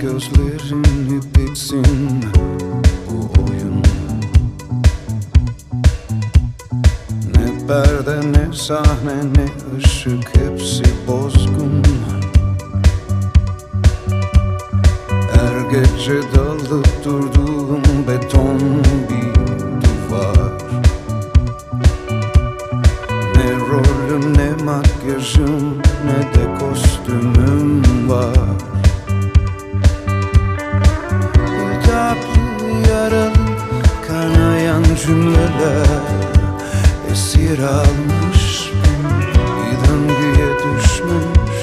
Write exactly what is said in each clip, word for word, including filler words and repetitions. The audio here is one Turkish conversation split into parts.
gözlerini bitsin bu oyun. Ne perde ne sahne ne ışık, hepsi bozgun. Her gece dalıp durduğum beton bir duvar. Ne rolüm ne makyajım ne de kostümüm var. İltihaplı yaralı kanayan cümleler esir almış, bir döngüye düşmüş.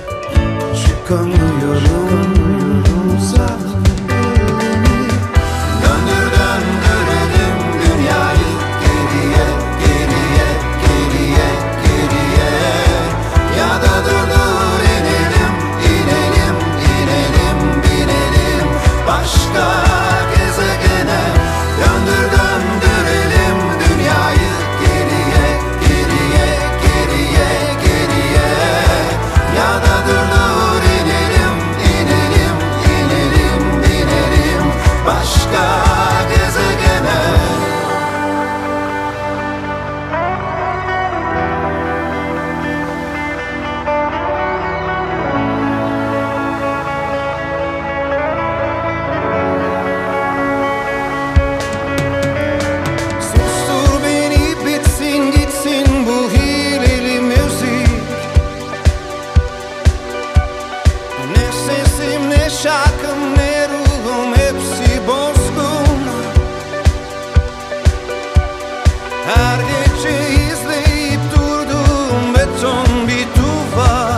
Çıkamıyorum uzak elini. Döndür döndürelim dünyayı geriye, geriye, geriye, geriye. Ya da durdur inelim, inelim, inelim, binelim başka gezegene. Döndür döndürelim dünyayı geriye, geriye, geriye, geriye. Ya da durdur inelim, inelim, inelim, binelim başka gezegene. Sustur beni, bitsin gitsin bu hileli müzik. Ne sesim ne şarkım ne ruhum, hepsi bozgun. Her gece izleyip durduğum beton bir duvar.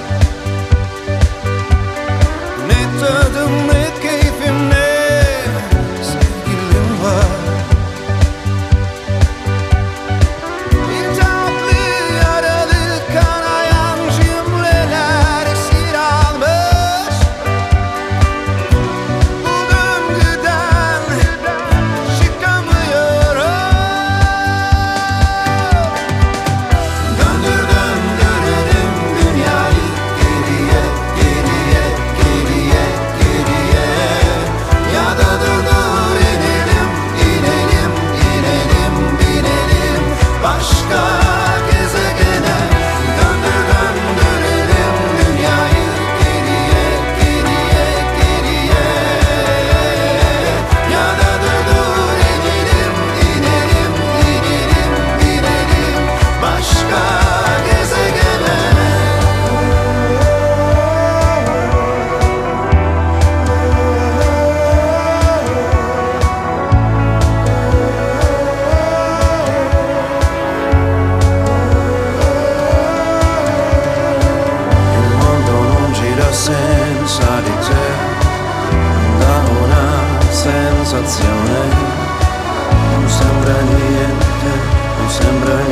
Ne tadım ne keyfim ne sevgilim var. İltihaplı yaralı kanayan cümleler esir almış. Bu döngüden çıkamıyorum. Döndür döndürelim dünyayı geriye, geriye, geriye, geriye. Ya da durdur inelim, inelim, inelim, binelim başka gezegene. Döndür döndürelim dünyayı geriye, geriye, geriye. Ya da durdur inelim, inelim, inelim, binelim başka gezegene. Il mondo non gira senza di te, da una sensazione. Non sembra niente, non sembra